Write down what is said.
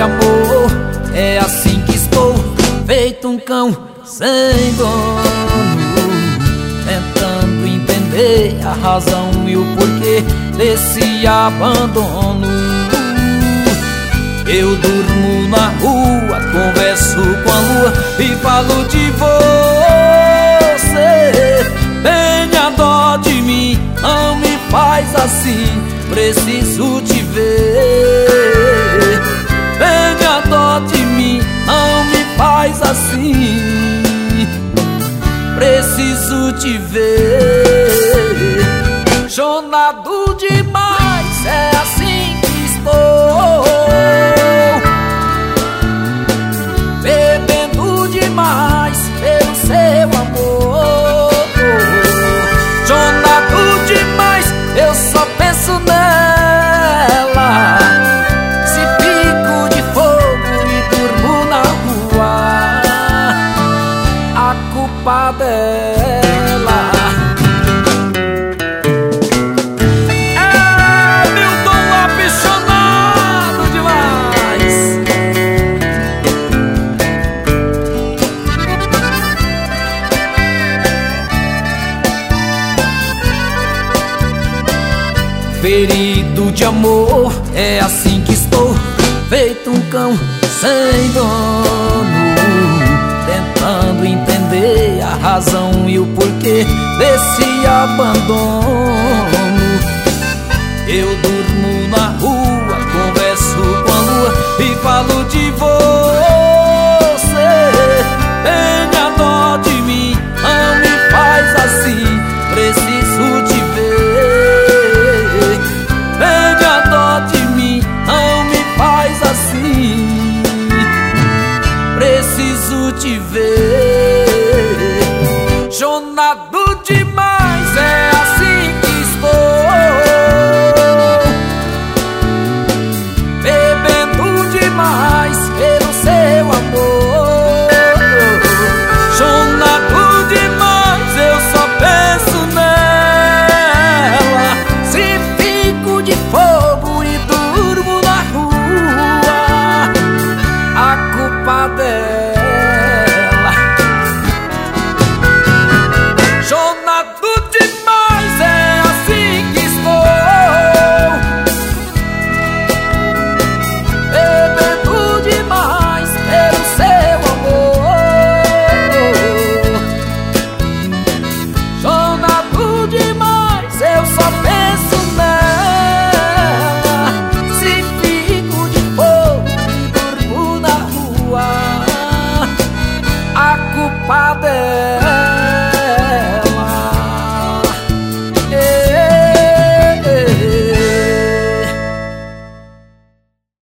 de amor, é assim que estou, feito um cão sem dono, tentando entender a razão e o porquê desse abandono. Eu durmo na rua, converso com a lua e falo de você. Tenha dó de mim, não me faz assim, preciso te ver. Tenha dó de mim, não me faz assim, preciso te ver. Chonado demais, é assim que estou, bebendo demais pelo seu amor. Chonado demais, eu só penso nela. Se fico de fogo e durmo na rua, a culpa dela. Milton apaixonado demais. Ferido de amor, é assim que estou, feito um cão sem dono, tentando entender a razão e o porquê desse abandono.